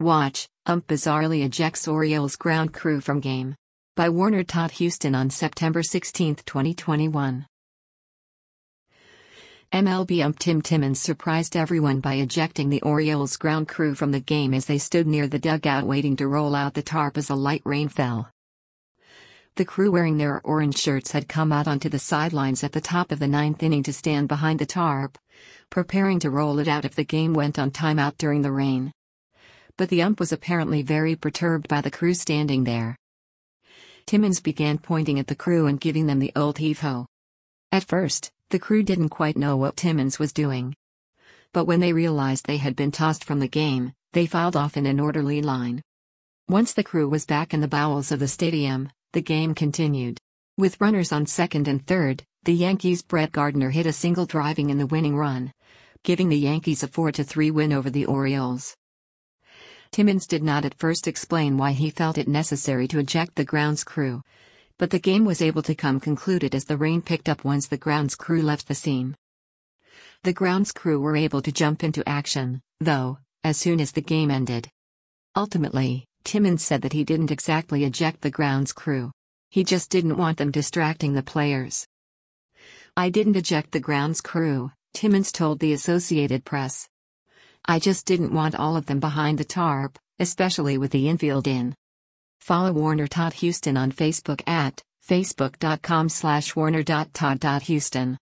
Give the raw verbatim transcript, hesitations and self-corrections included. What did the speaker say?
Watch, ump bizarrely ejects Orioles ground crew from game. By Warner Todd Houston on September sixteenth, twenty twenty-one. M L B ump Tim Timmons surprised everyone by ejecting the Orioles ground crew from the game as they stood near the dugout waiting to roll out the tarp as a light rain fell. The crew wearing their orange shirts had come out onto the sidelines at the top of the ninth inning to stand behind the tarp, preparing to roll it out if the game went on timeout during the rain. But the ump was apparently very perturbed by the crew standing there. Timmons began pointing at the crew and giving them the old heave-ho. At first, the crew didn't quite know what Timmons was doing. But when they realized they had been tossed from the game, they filed off in an orderly line. Once the crew was back in the bowels of the stadium, the game continued. With runners on second and third, the Yankees' Brett Gardner hit a single driving in the winning run, giving the Yankees a four to three win over the Orioles. Timmons did not at first explain why he felt it necessary to eject the grounds crew, but the game was able to come concluded as the rain picked up once the grounds crew left the scene. The grounds crew were able to jump into action, though, as soon as the game ended. Ultimately, Timmons said that he didn't exactly eject the grounds crew. He just didn't want them distracting the players. "I didn't eject the grounds crew," Timmons told the Associated Press. "I just didn't want all of them behind the tarp, especially with the infield in." Follow Warner Todd Houston on Facebook at facebook dot com slash warner dot todd dot houston.